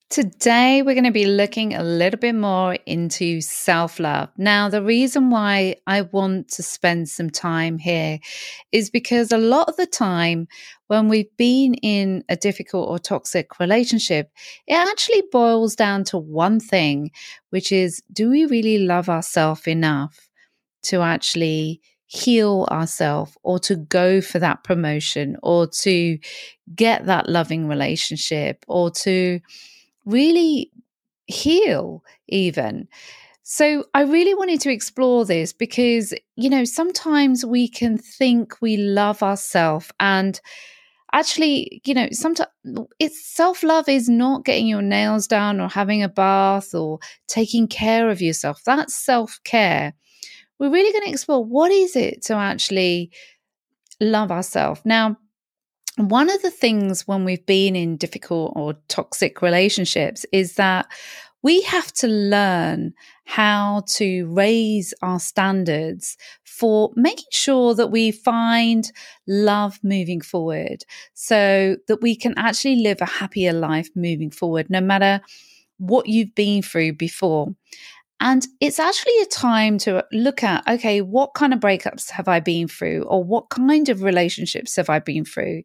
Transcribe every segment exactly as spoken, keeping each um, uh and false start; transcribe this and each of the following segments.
Today, we're going to be looking a little bit more into self-love. Now, the reason why I want to spend some time here is because a lot of the time when we've been in a difficult or toxic relationship, it actually boils down to one thing, which is, do we really love ourselves enough to actually heal ourselves or to go for that promotion or to get that loving relationship or to really heal even. So I really wanted to explore this because, you know, sometimes we can think we love ourselves and actually, you know, sometimes it's self-love is not getting your nails done or having a bath or taking care of yourself. That's self-care. We're really going to explore what is it to actually love ourselves. Now, one of the things when we've been in difficult or toxic relationships is that we have to learn how to raise our standards for making sure that we find love moving forward so that we can actually live a happier life moving forward, no matter what you've been through before. And it's actually a time to look at, okay, what kind of breakups have I been through? Or what kind of relationships have I been through?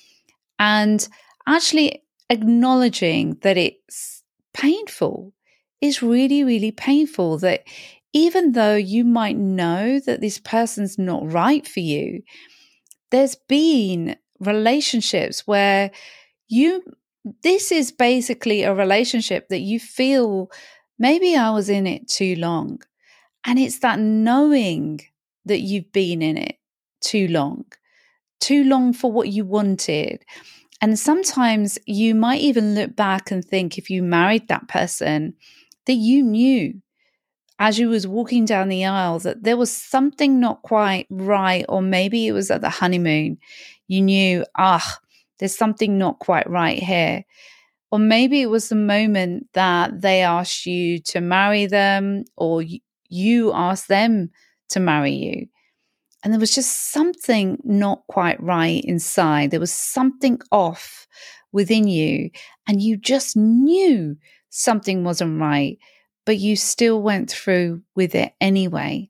And actually acknowledging that it's painful is really, really painful. That even though you might know that this person's not right for you, there's been relationships where you, this is basically a relationship that you feel, maybe I was in it too long. And it's that knowing that you've been in it too long, too long for what you wanted. And sometimes you might even look back and think, if you married that person, that you knew as you was walking down the aisle that there was something not quite right, or maybe it was at the honeymoon. You knew, ah, there's something not quite right here. Or maybe it was the moment that they asked you to marry them, or you asked them to marry you. And there was just something not quite right inside. There was something off within you, and you just knew something wasn't right, but you still went through with it anyway.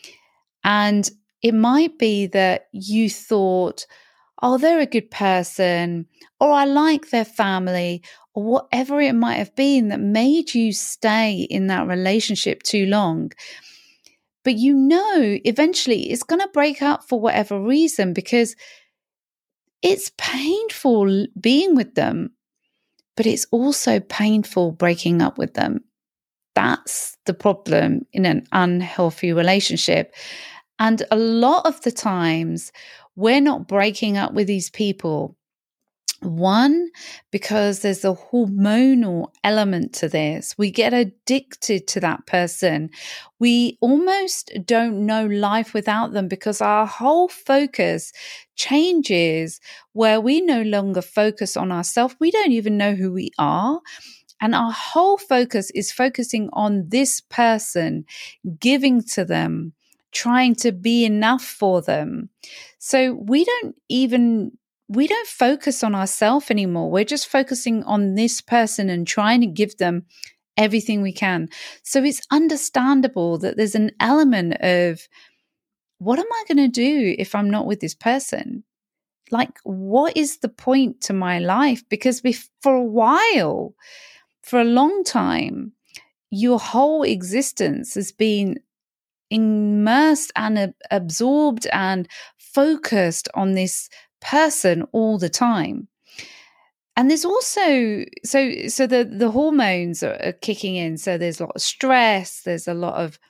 And it might be that you thought, oh, they're a good person, or I like their family, or whatever it might have been that made you stay in that relationship too long. But you know, eventually it's going to break up for whatever reason, because it's painful being with them, but it's also painful breaking up with them. That's the problem in an unhealthy relationship. And a lot of the times we're not breaking up with these people. One, because there's a hormonal element to this. We get addicted to that person. We almost don't know life without them, because our whole focus changes, where we no longer focus on ourselves. We don't even know who we are. And our whole focus is focusing on this person, giving to them, trying to be enough for them. So we don't even We don't focus on ourselves anymore. We're just focusing on this person and trying to give them everything we can. So it's understandable that there's an element of, what am I going to do if I'm not with this person? Like, what is the point to my life? Because for a while, for a long time, your whole existence has been immersed and absorbed and focused on this person all the time. And there's also so so the the hormones are, are kicking in, so there's a lot of stress, there's a lot of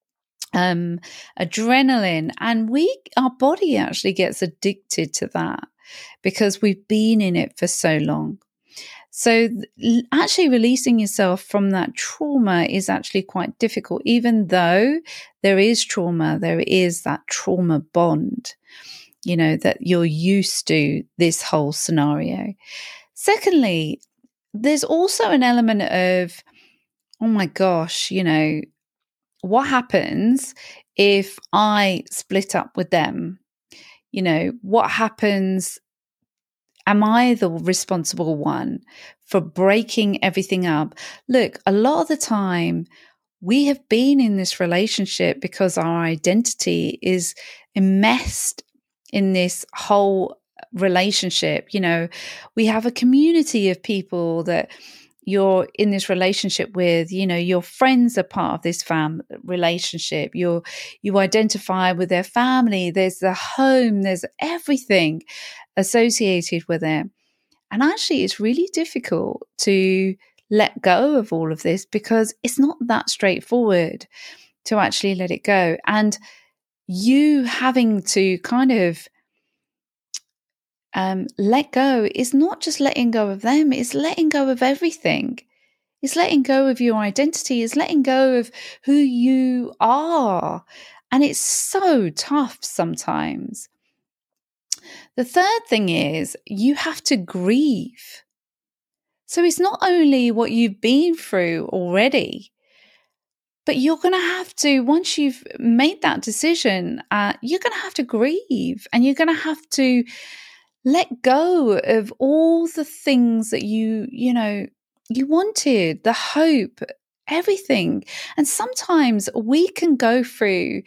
um adrenaline, and we our body actually gets addicted to that because we've been in it for so long. So actually releasing yourself from that trauma is actually quite difficult. Even though there is trauma, there is that trauma bond, you know, that you're used to this whole scenario. Secondly, there's also an element of, oh my gosh, you know, what happens if I split up with them? You know, what happens am I the responsible one for breaking everything up? Look, a lot of the time we have been in this relationship because our identity is enmeshed in this whole relationship. You know, we have a community of people that you're in this relationship with. You know, your friends are part of this fam relationship. You're, you identify with their family. There's the home, there's everything associated with it. And actually, it's really difficult to let go of all of this because it's not that straightforward to actually let it go. And you having to kind of um, let go is not just letting go of them, it's letting go of everything. It's letting go of your identity, it's letting go of who you are. And it's so tough sometimes. The third thing is you have to grieve. So it's not only what you've been through already, but you're going to have to, once you've made that decision, uh, you're going to have to grieve, and you're going to have to let go of all the things that you, you know, you wanted, the hope, everything. And sometimes we can go through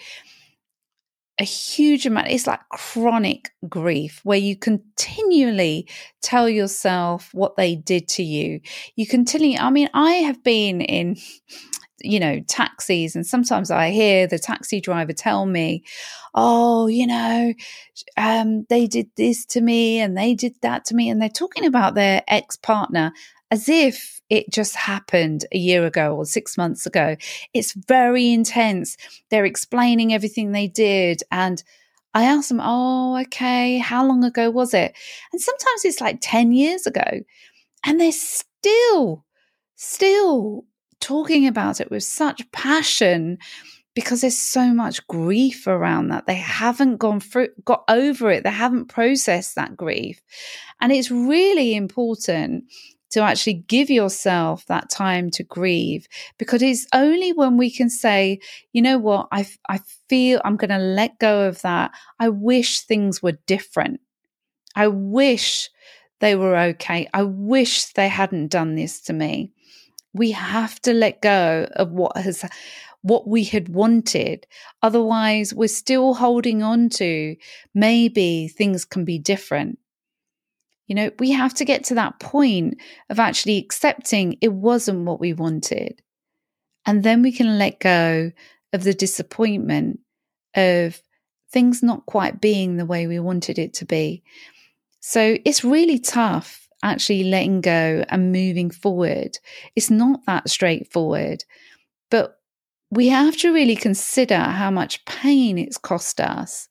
a huge amount. It's like chronic grief where you continually tell yourself what they did to you. You continually, I mean, I have been in, you know, taxis, and sometimes I hear the taxi driver tell me, oh, you know, um, they did this to me and they did that to me. And they're talking about their ex-partner as if it just happened a year ago or six months ago. It's very intense. They're explaining everything they did. And I asked them, oh, okay, how long ago was it? And sometimes it's like ten years ago. And they're still, still talking about it with such passion because there's so much grief around that. They haven't gone through, got over it. They haven't processed that grief. And it's really important to actually give yourself that time to grieve, because it's only when we can say, you know what, I, I feel I'm going to let go of that. I wish things were different. I wish they were okay. I wish they hadn't done this to me. We have to let go of what has, what we had wanted. Otherwise, we're still holding on to maybe things can be different. You know, we have to get to that point of actually accepting it wasn't what we wanted. And then we can let go of the disappointment of things not quite being the way we wanted it to be. So it's really tough actually letting go and moving forward. It's not that straightforward, but we have to really consider how much pain it's cost us,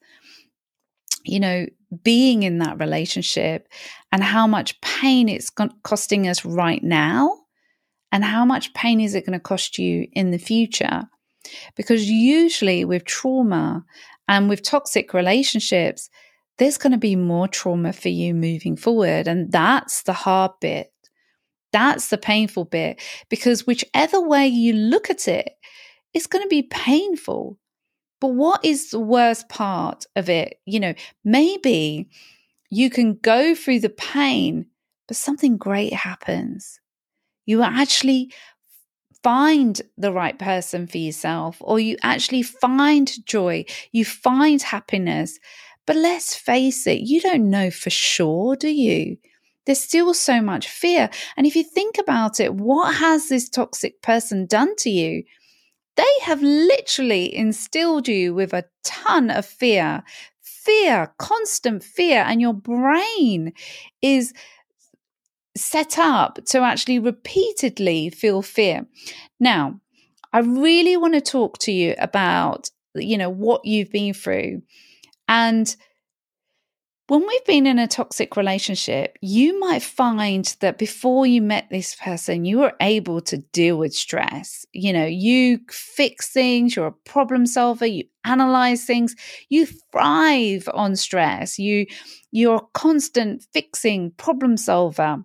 you know, being in that relationship, and how much pain it's costing us right now, and how much pain is it going to cost you in the future. Because usually with trauma and with toxic relationships, there's going to be more trauma for you moving forward. And that's the hard bit. That's the painful bit, because whichever way you look at it, it's going to be painful. But what is the worst part of it? You know, maybe you can go through the pain, but something great happens. You actually find the right person for yourself, or you actually find joy, you find happiness. But let's face it, you don't know for sure, do you? There's still so much fear. And if you think about it, what has this toxic person done to you? They have literally instilled you with a ton of fear, fear, constant fear, and your brain is set up to actually repeatedly feel fear. Now, I really want to talk to you about, you know, what you've been through. And when we've been in a toxic relationship, you might find that before you met this person, you were able to deal with stress. You know, you fix things, you're a problem solver, you analyze things, you thrive on stress, you, you're a constant fixing problem solver.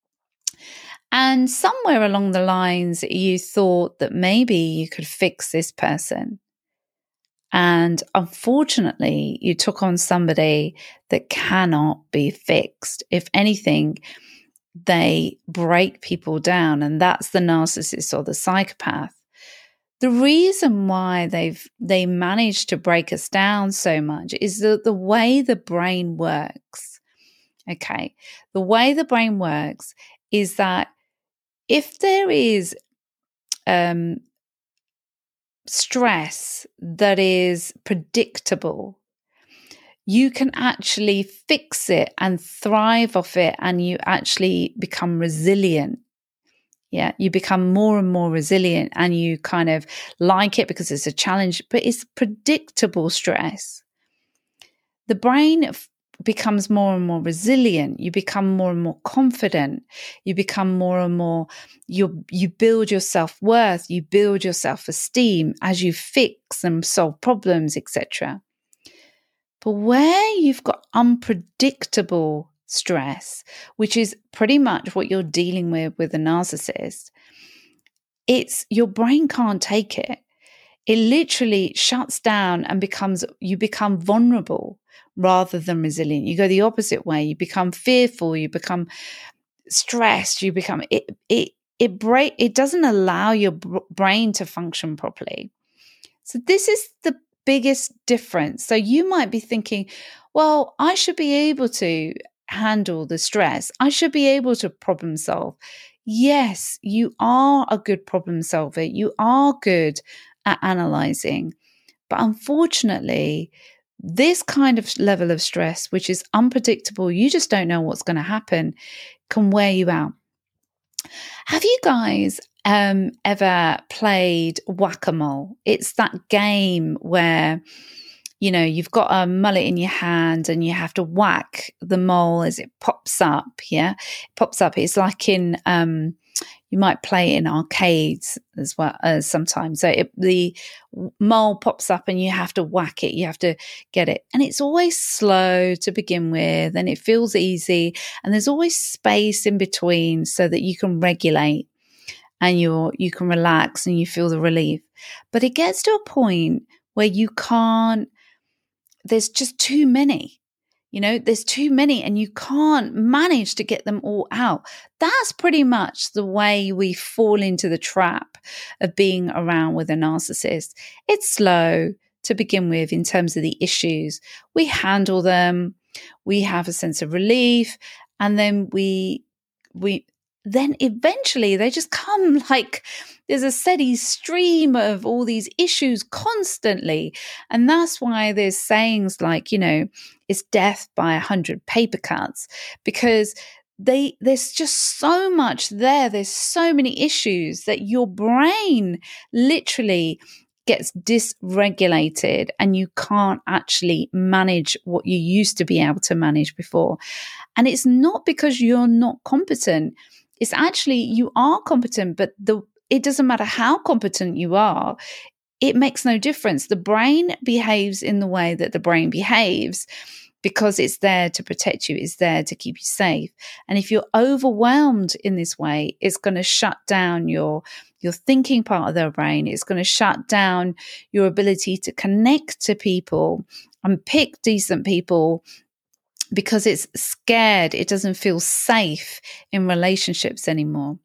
And somewhere along the lines, you thought that maybe you could fix this person. And unfortunately, you took on somebody that cannot be fixed. If anything, they break people down, and that's the narcissist or the psychopath. The reason why they've they managed to break us down so much is the, the way the brain works. Okay. The way the brain works is that if there is um, stress that is predictable, you can actually fix it and thrive off it, and you actually become resilient. Yeah, you become more and more resilient, and you kind of like it because it's a challenge, but it's predictable stress. The brain f- becomes more and more resilient. You become more and more confident. You become more and more, you you build your self-worth, you build your self-esteem as you fix and solve problems, et cetera. But where you've got unpredictable stress, which is pretty much what you're dealing with with a narcissist, it's your brain can't take it. It literally shuts down and becomes, you become vulnerable rather than resilient. You go the opposite way. You become fearful. You become stressed. You become, it, it, it break, it doesn't allow your brain to function properly. So this is the biggest difference. So you might be thinking, well, I should be able to handle the stress. I should be able to problem solve. Yes, you are a good problem solver. You are good at analyzing. But unfortunately, this kind of level of stress, which is unpredictable, you just don't know what's going to happen, can wear you out. Have you guys um, ever played whack-a-mole? It's that game where, you know, you've got a mullet in your hand and you have to whack the mole as it pops up. Yeah, it pops up. It's like in, um, you might play in arcades as well as sometimes. So it, the mole pops up and you have to whack it. You have to get it. And it's always slow to begin with, and it feels easy. And there's always space in between so that you can regulate and you're, you can relax and you feel the relief. But it gets to a point where you can't, there's just too many. You know, there's too many and you can't manage to get them all out. That's pretty much the way we fall into the trap of being around with a narcissist. It's slow to begin with in terms of the issues. We handle them, we have a sense of relief, and then we, we, then eventually they just come like there's a steady stream of all these issues constantly. And that's why there's sayings like, you know, it's death by a hundred paper cuts, because they, there's just so much there. There's so many issues that your brain literally gets dysregulated and you can't actually manage what you used to be able to manage before. And it's not because you're not competent. It's actually, you are competent, but the it doesn't matter how competent you are. It makes no difference. The brain behaves in the way that the brain behaves because it's there to protect you. It's there to keep you safe. And if you're overwhelmed in this way, it's going to shut down your, your thinking part of the brain. It's going to shut down your ability to connect to people and pick decent people, because it's scared. It doesn't feel safe in relationships anymore.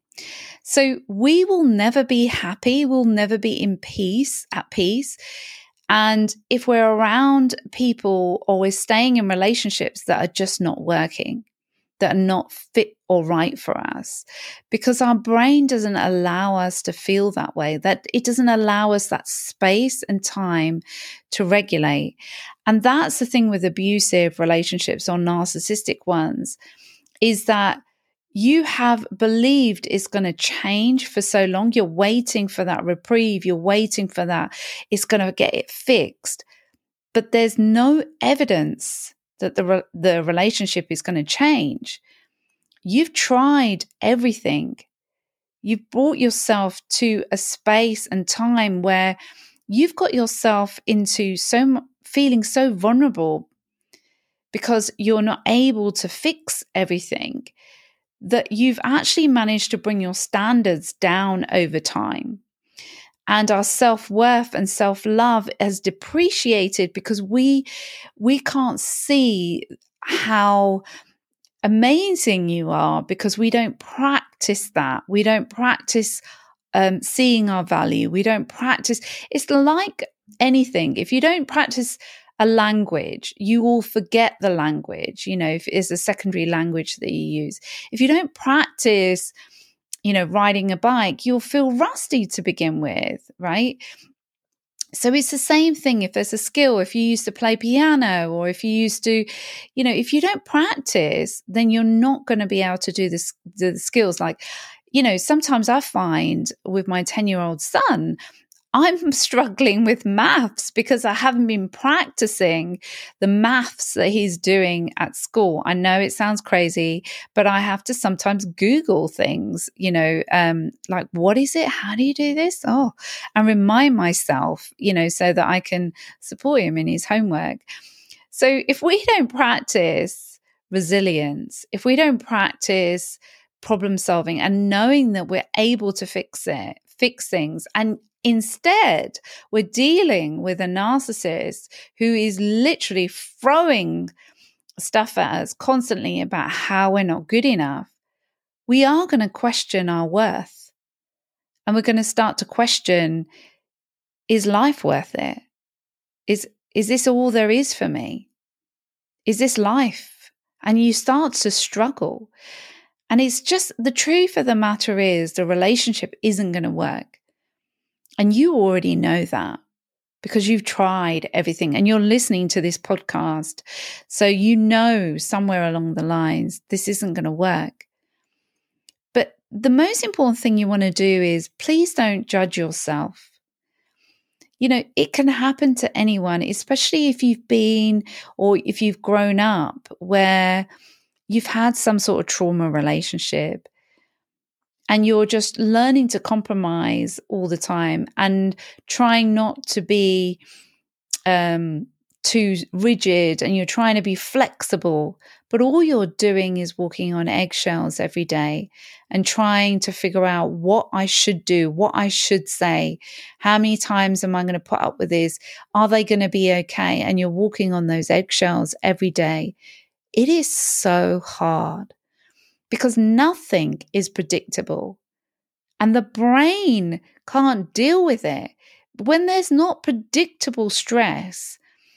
So we will never be happy. We'll never be in peace, at peace. And if we're around people or we're staying in relationships that are just not working, that are not fit or right for us, because our brain doesn't allow us to feel that way, that it doesn't allow us that space and time to regulate. And that's the thing with abusive relationships or narcissistic ones, is that you have believed it's going to change for so long. You're waiting for that reprieve. You're waiting for that. It's going to get it fixed. But there's no evidence that the, re- the relationship is going to change. You've tried everything. You've brought yourself to a space and time where you've got yourself into so feeling so vulnerable because you're not able to fix everything, that you've actually managed to bring your standards down over time. and our self-worth and self-love has depreciated because we we can't see how amazing you are, because we don't practice that. We don't practice um, seeing our value. We don't practice. It's like anything. If you don't practice a language, you will forget the language, you know, if it is a secondary language that you use. If you don't practice, you know, riding a bike, you'll feel rusty to begin with, right? So it's the same thing. If there's a skill, if you used to play piano, or if you used to, you know, if you don't practice, then you're not going to be able to do this, the skills. Like, you know, sometimes I find with my ten-year-old son, I'm struggling with maths because I haven't been practicing the maths that he's doing at school. I know it sounds crazy, but I have to sometimes Google things, you know, um, like, what is it? How do you do this? Oh, and remind myself, you know, so that I can support him in his homework. So if we don't practice resilience, if we don't practice problem solving and knowing that we're able to fix it, fix things, and instead, we're dealing with a narcissist who is literally throwing stuff at us constantly about how we're not good enough. We are going to question our worth. And we're going to start to question, is life worth it? Is, is this all there is for me? Is this life? And you start to struggle. And it's just, the truth of the matter is, the relationship isn't going to work. And you already know that because you've tried everything and you're listening to this podcast. So you know somewhere along the lines, this isn't going to work. But the most important thing you want to do is, please don't judge yourself. You know, it can happen to anyone, especially if you've been, or if you've grown up where you've had some sort of trauma relationship. And you're just learning to compromise all the time and trying not to be um, too rigid, and you're trying to be flexible. But all you're doing is walking on eggshells every day and trying to figure out what I should do, what I should say. How many times am I going to put up with this? Are they going to be okay? And you're walking on those eggshells every day. It is so hard. Because nothing is predictable and the brain can't deal with it. When there's not predictable stress,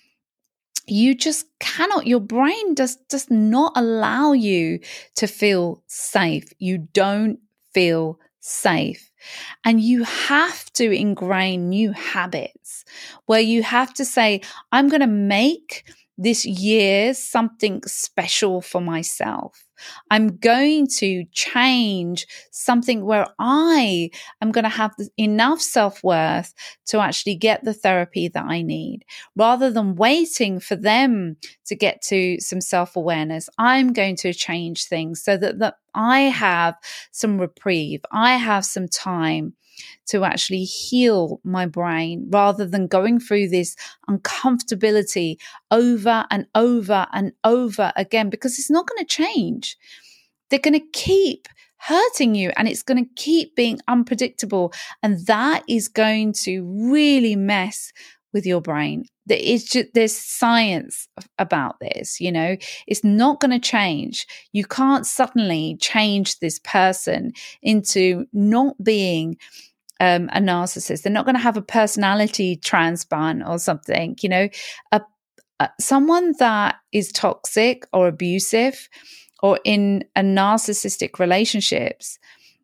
you just cannot, your brain does, does not allow you to feel safe. You don't feel safe. And you have to ingrain new habits where you have to say, I'm going to make this year something special for myself. I'm going to change something where I am going to have enough self-worth to actually get the therapy that I need. Rather than waiting for them to get to some self-awareness, I'm going to change things so that, that I have some reprieve. I have some time to actually heal my brain, rather than going through this uncomfortability over and over and over again, because it's not going to change. They're going to keep hurting you, and it's going to keep being unpredictable. And that is going to really mess with your brain. It's just, there's science about this, you know, it's not going to change. You can't suddenly change this person into not being Um, a narcissist. They're not going to have a personality transplant or something, you know. A, a, someone that is toxic or abusive or in a narcissistic relationships,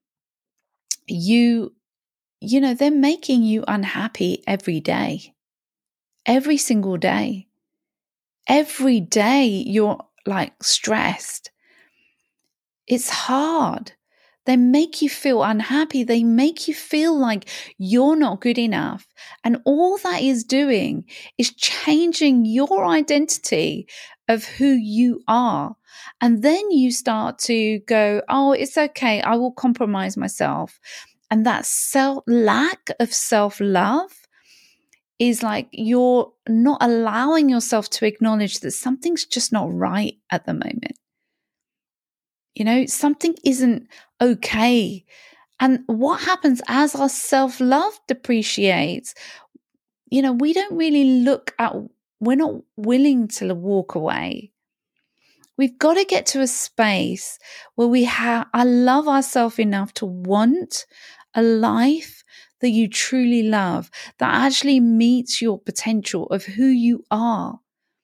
you, you know, they're making you unhappy every day, every single day. Every day you're like stressed. It's hard. They make you feel unhappy. They make you feel like you're not good enough. And all that is doing is changing your identity of who you are. And then you start to go, oh, it's okay. I will compromise myself. And that self lack of self-love is like you're not allowing yourself to acknowledge that something's just not right at the moment. You know, something isn't okay. And what happens as our self-love depreciates, you know, we don't really look at, we're not willing to walk away. We've got to get to a space where we have, I love ourselves enough to want a life that you truly love, that actually meets your potential of who you are.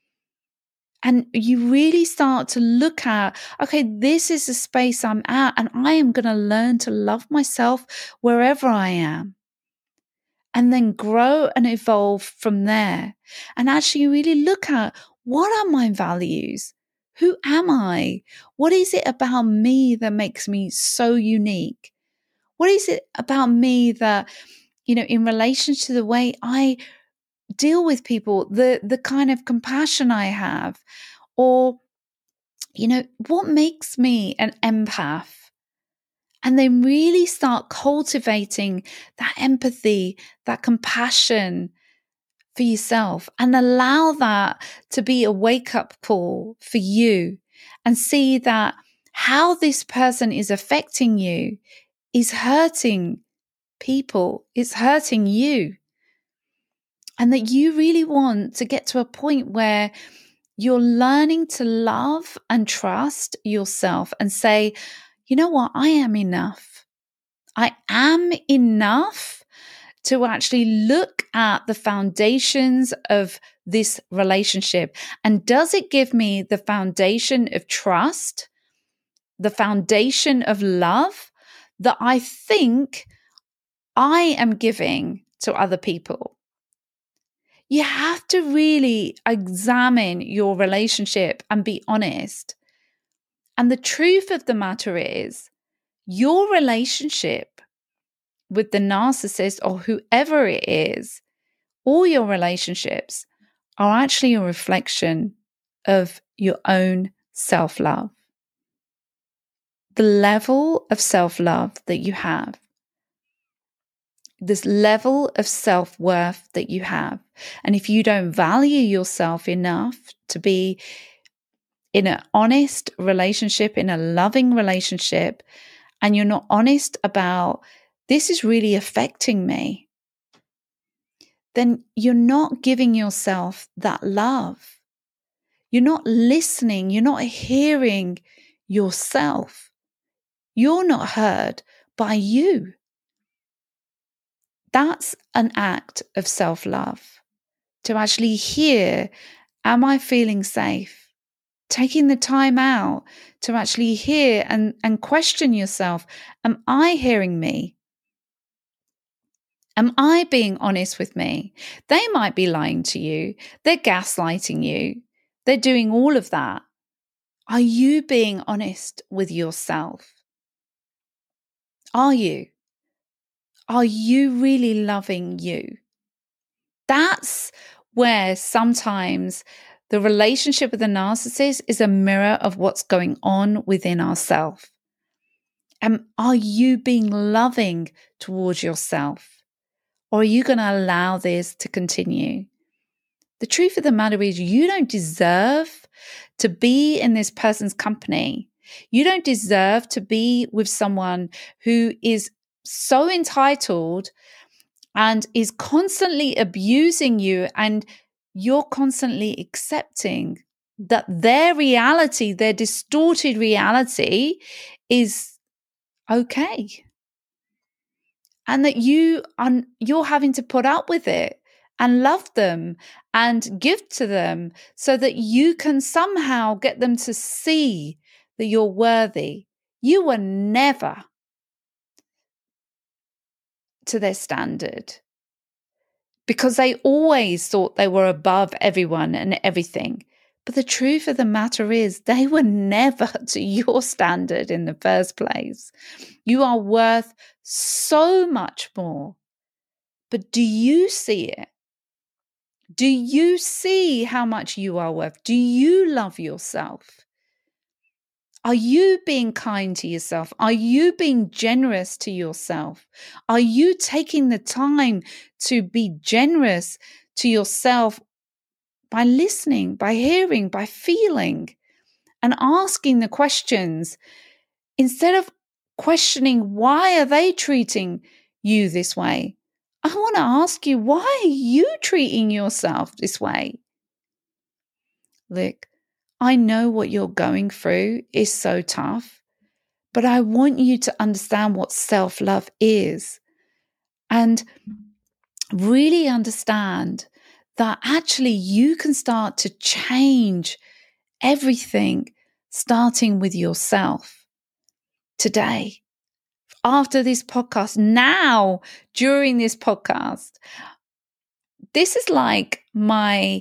And you really start to look at, okay, this is the space I'm at, and I am going to learn to love myself wherever I am. And then grow and evolve from there. And actually really look at, what are my values? Who am I? What is it about me that makes me so unique? What is it about me that, you know, in relation to the way I deal with people, the, the kind of compassion I have, or, you know, what makes me an empath? And then really start cultivating that empathy, that compassion for yourself, and allow that to be a wake-up call for you, and see that how this person is affecting you is hurting people, it's hurting you. And that you really want to get to a point where you're learning to love and trust yourself and say, you know what, I am enough. I am enough to actually look at the foundations of this relationship. And does it give me the foundation of trust, the foundation of love that I think I am giving to other people? You have to really examine your relationship and be honest. And the truth of the matter is, your relationship with the narcissist or whoever it is, all your relationships are actually a reflection of your own self-love. The level of self-love that you have, this level of self-worth that you have. And if you don't value yourself enough to be in an honest relationship, in a loving relationship, and you're not honest about, this is really affecting me, then you're not giving yourself that love. You're not listening. You're not hearing yourself. You're not heard by you. That's an act of self-love. To actually hear, am I feeling safe? Taking the time out to actually hear and, and question yourself. Am I hearing me? Am I being honest with me? They might be lying to you. They're gaslighting you. They're doing all of that. Are you being honest with yourself? Are you? Are you really loving you? That's where sometimes the relationship with the narcissist is a mirror of what's going on within ourselves. And are you being loving towards yourself? Or are you going to allow this to continue? The truth of the matter is, you don't deserve to be in this person's company. You don't deserve to be with someone who is so entitled and is constantly abusing you, and you're constantly accepting that their reality, their distorted reality, is okay. And that you are, you're having to put up with it and love them and give to them so that you can somehow get them to see that you're worthy. You were never to their standard, because they always thought they were above everyone and everything. But the truth of the matter is, they were never to your standard in the first place. You are worth so much more. But do you see it? Do you see how much you are worth? Do you love yourself? Are you being kind to yourself? Are you being generous to yourself? Are you taking the time to be generous to yourself by listening, by hearing, by feeling, and asking the questions, instead of questioning why are they treating you this way? I want to ask you, why are you treating yourself this way? Look, I know what you're going through is so tough, but I want you to understand what self-love is and really understand that actually you can start to change everything starting with yourself today. After this podcast, now during this podcast, this is like my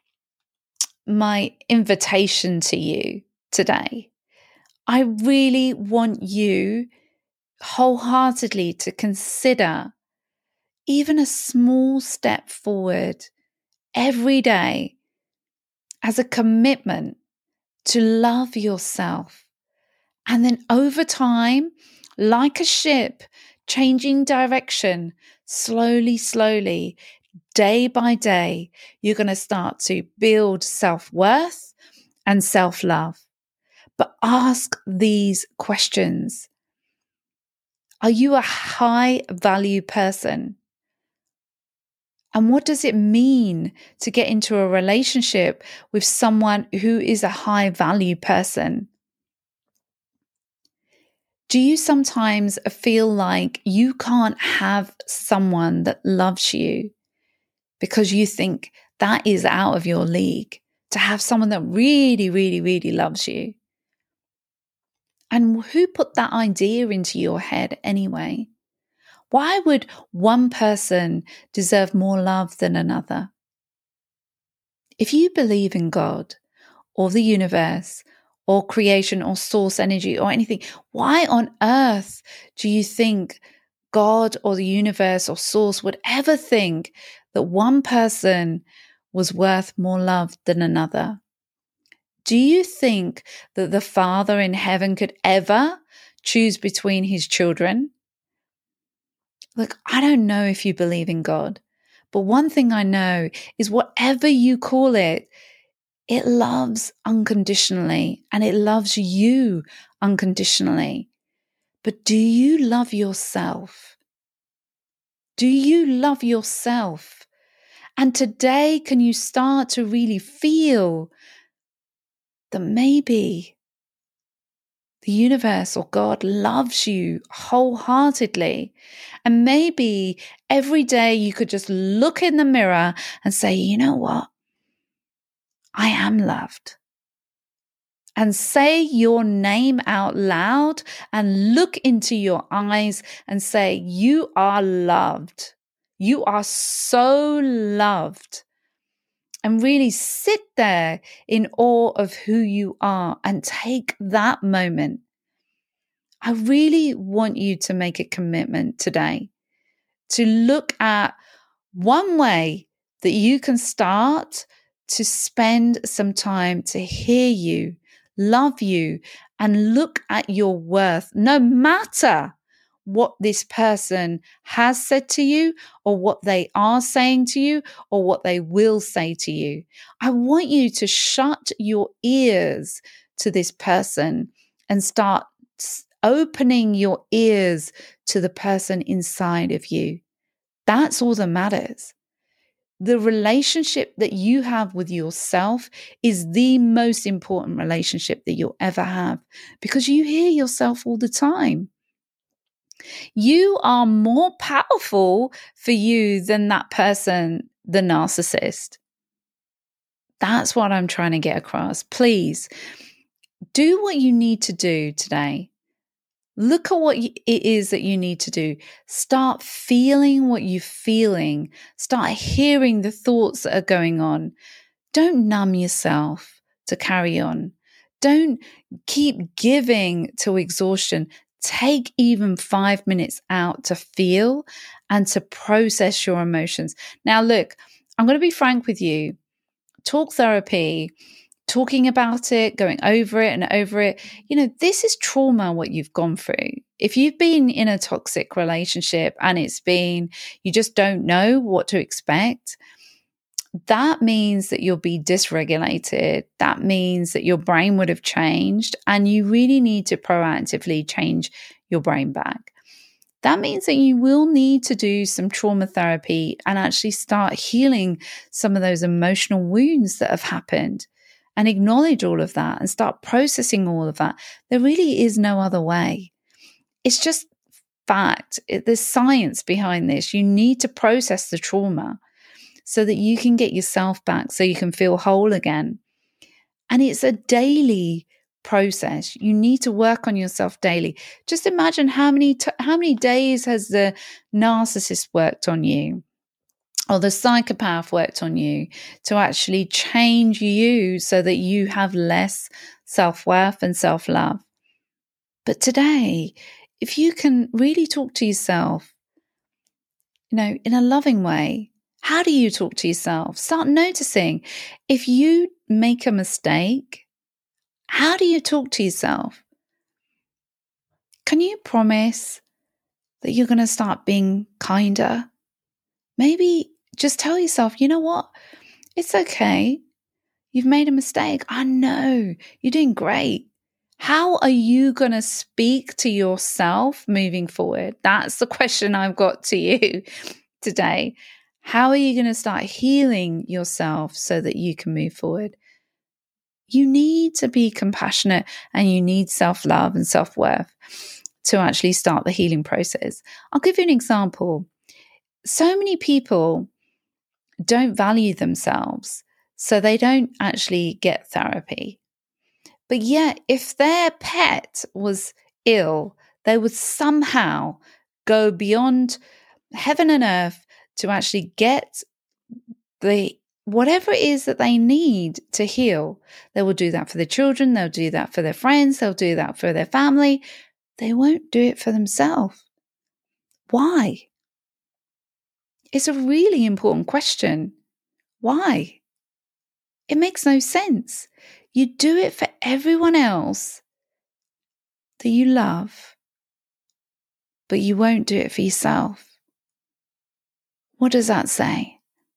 my invitation to you today. I really want you wholeheartedly to consider even a small step forward every day as a commitment to love yourself. And then over time, like a ship, changing direction, slowly, slowly, day by day, you're going to start to build self-worth and self-love. But ask these questions. Are you a high value person? And what does it mean to get into a relationship with someone who is a high value person? Do you sometimes feel like you can't have someone that loves you because you think that is out of your league, to have someone that really, really, really loves you? And who put that idea into your head anyway? Why would one person deserve more love than another? If you believe in God or the universe or creation or source energy or anything, why on earth do you think God or the universe or source would ever think that one person was worth more love than another? Do you think that the Father in heaven could ever choose between his children? Look, I don't know if you believe in God, but one thing I know is whatever you call it, it loves unconditionally and it loves you unconditionally. But do you love yourself? Do you love yourself? And today, can you start to really feel that maybe the universe or God loves you wholeheartedly? And maybe every day you could just look in the mirror and say, you know what? I am loved. And say your name out loud and look into your eyes and say, you are loved. You are so loved. And really sit there in awe of who you are and take that moment. I really want you to make a commitment today to look at one way that you can start to spend some time to hear you, love you, and look at your worth, no matter what this person has said to you or what they are saying to you or what they will say to you. I want you to shut your ears to this person and start opening your ears to the person inside of you. That's all that matters. The relationship that you have with yourself is the most important relationship that you'll ever have because you hear yourself all the time. You are more powerful for you than that person, the narcissist. That's what I'm trying to get across. Please do what you need to do today. Look at what it is that you need to do. Start feeling what you're feeling. Start hearing the thoughts that are going on. Don't numb yourself to carry on. Don't keep giving to exhaustion. Take even five minutes out to feel and to process your emotions. Now, look, I'm going to be frank with you. Talk therapy, talking about it, going over it and over it, you know, this is trauma, what you've gone through. If you've been in a toxic relationship and it's been, you just don't know what to expect, that means that you'll be dysregulated. That means that your brain would have changed and you really need to proactively change your brain back. That means that you will need to do some trauma therapy and actually start healing some of those emotional wounds that have happened and acknowledge all of that and start processing all of that. There really is no other way. It's just fact. It, there's science behind this. You need to process the trauma so that you can get yourself back, so you can feel whole again. And it's a daily process. You need to work on yourself daily. Just imagine how many t- how many days has the narcissist worked on you, or the psychopath worked on you, to actually change you so that you have less self-worth and self-love. But today, if you can really talk to yourself, you know, in a loving way, how do you talk to yourself? Start noticing if you make a mistake, how do you talk to yourself? Can you promise that you're going to start being kinder? Maybe just tell yourself, you know what? It's okay. You've made a mistake. I know. You're doing great. How are you going to speak to yourself moving forward? That's the question I've got to you today. How are you going to start healing yourself so that you can move forward? You need to be compassionate and you need self-love and self-worth to actually start the healing process. I'll give you an example. So many people don't value themselves, so they don't actually get therapy. But yet, if their pet was ill, they would somehow go beyond heaven and earth to actually get the whatever it is that they need to heal. They will do that for their children. They'll do that for their friends. They'll do that for their family. They won't do it for themselves. Why? It's a really important question. Why? It makes no sense. You do it for everyone else that you love, but you won't do it for yourself. What does that say?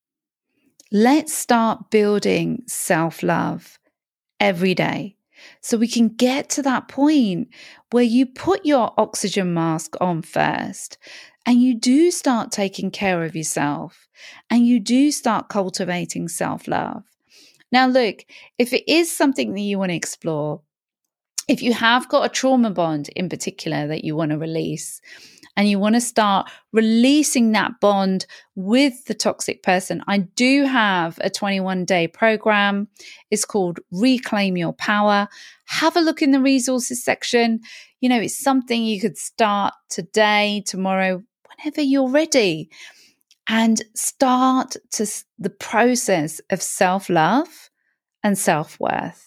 Let's start building self-love every day so we can get to that point where you put your oxygen mask on first and you do start taking care of yourself and you do start cultivating self-love. Now, look, if it is something that you want to explore, if you have got a trauma bond in particular that you want to release, and you want to start releasing that bond with the toxic person, I do have a twenty-one day program. It's called Reclaim Your Power. Have a look in the resources section. You know, it's something you could start today, tomorrow, whenever you're ready, and start to the process of self-love and self-worth.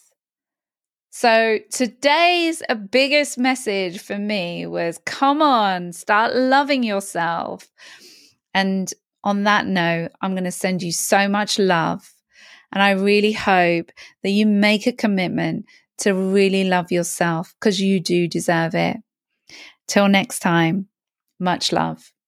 So today's biggest message for me was, come on, start loving yourself. And on that note, I'm going to send you so much love. And I really hope that you make a commitment to really love yourself because you do deserve it. Till next time, much love.